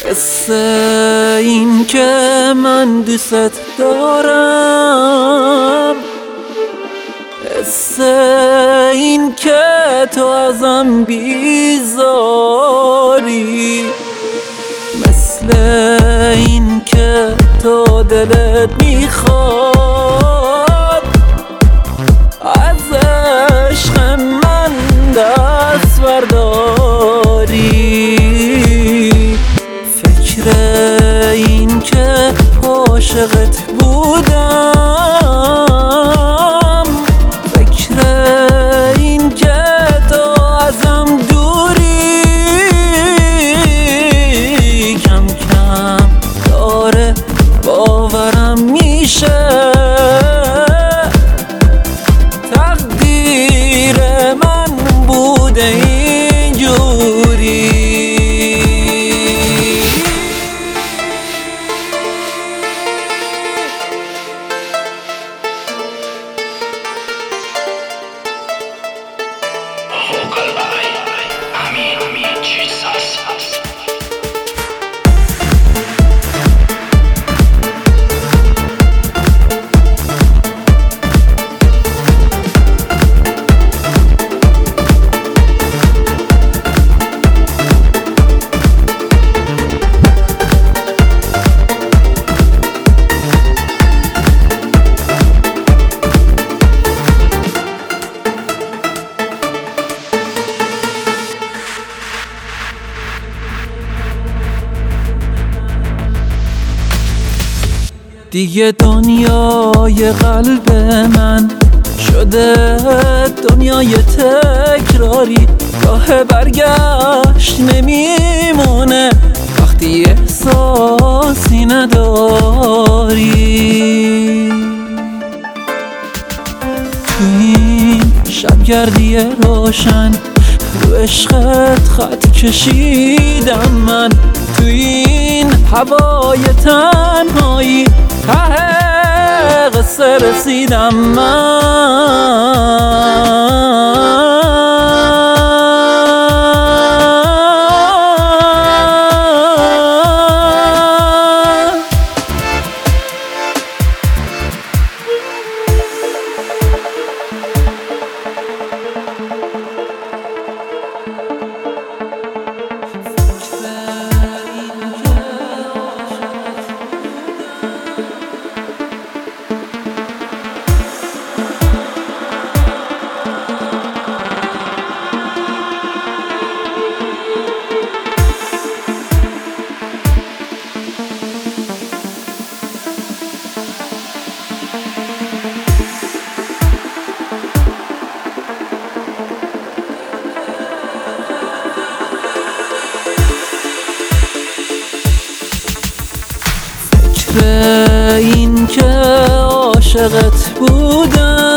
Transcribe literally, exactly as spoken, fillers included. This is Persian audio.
حس این که من دوست دارم، حس این که تو ازم بیزاری، مثل این که تو دلت میخواد از عشق من دست برداری. فکر این که عاشقت بودم، فکر این که تو ازم دوری، کم کم داره باورم میشه تقدیر من بوده اینجوری. دیگه دنیای قلب من شده دنیای تکراری، راه برگشت نمیمونه وقتی احساسی نداری. تو این شبگردی روشن رو عشقت خط کشیدم من، تو این هوای تنهایی ته قصه رسیدم من. فکر این که عاشقت بودم،